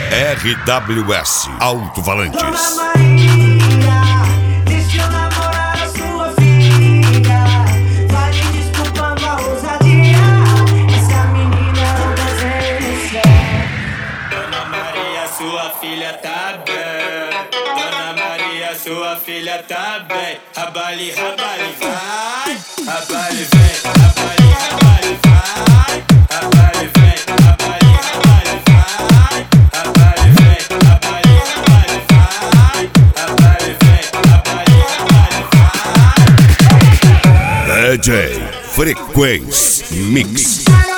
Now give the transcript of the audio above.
RWS Alto-Falantes. Dona Maria, deixa eu namorar a sua filha. Vale desculpando a ousadia. Essa menina anda sem céu. Dona Maria, sua filha tá bem. Dona Maria, sua filha tá bem. Rabali, rabali, vai. Rabali, vem. Rabali, rabali, vai. Rabali, vem. Rabali, rabali, vai. Rabali, vem. Rabali, rabali, vai. Rabali, vem. Rabali, rabali, vai. DJ Frequência Mix.